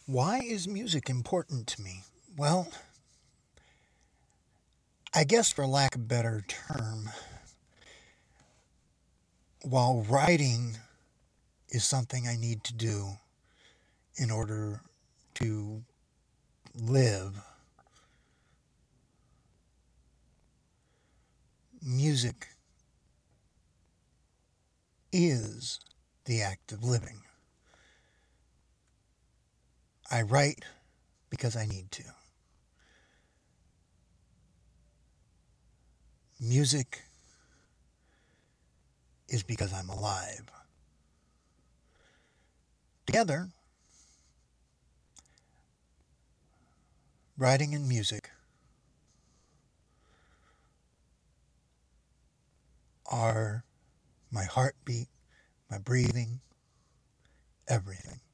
Why is music important to me? Well, I guess for lack of a better term, while writing is something I need to do in order to live, music is the act of living. I write because I need to. Music is because I'm alive. Together, writing and music are my heartbeat, my breathing, everything.